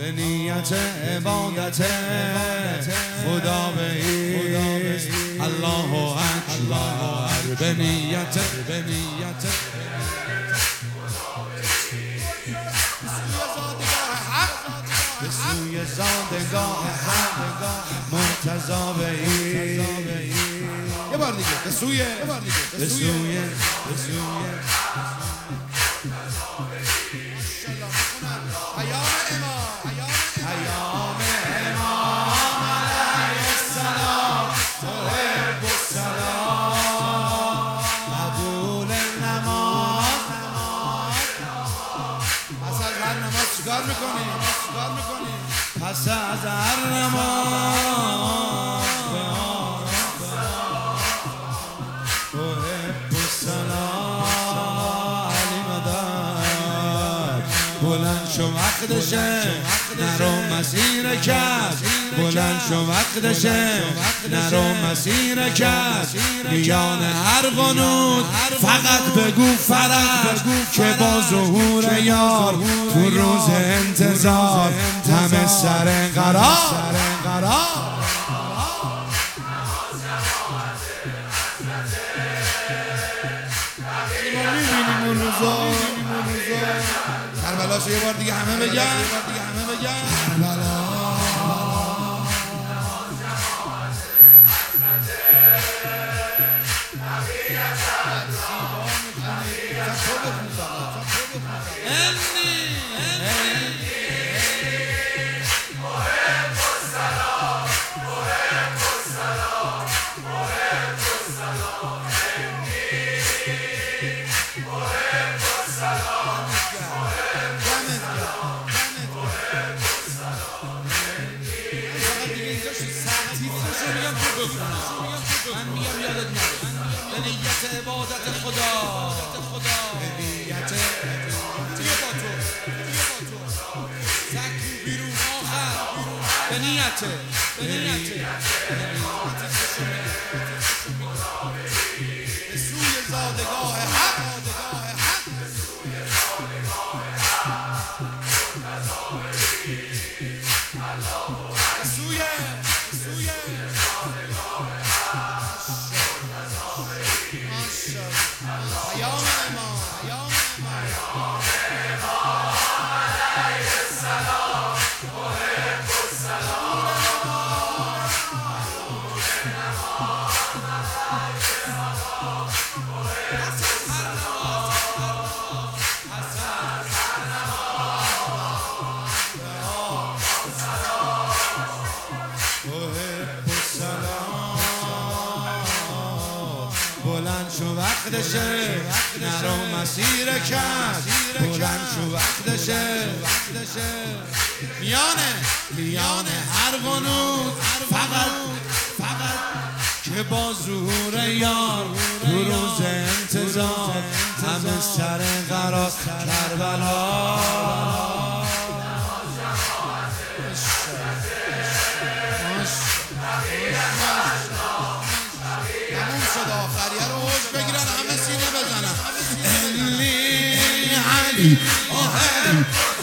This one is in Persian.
به نیت عبادت خدا بایست الله اکبر به نیت به سوی زادگاه حق مرتضی بایست یه بار دیگه به سوی پیام امام علیه السلام محب السلام قبول نماز پس از هر نماز چیکار میکنی؟ پس از هر نماز محب السلام علی مدد بلند شو وقتشه نرو مسیر کس بلند شو وقتشه نرو مسیر کس میان هر قنوت فقط بگو فرج که با ظهور یار تو روز انتظار همه سر قرار میبینیم اون روزا کربلاشو یه بار دیگه همه بگن کربلا من میگم یادت نره به نیت عبادت خدا به نیت بیا با تو سکو بیرون آخر به نیت به سوی زادگاه حق پیام امام علیه السلام محب بلند شو وقتشه نرو مسیر کس بلند شو وقتشه میان هر قنوت فقط که با ظهور یار تو روز انتظار همه سر قرار کربلا آخریه رو حوش بگیرن همه سینه بزنن علی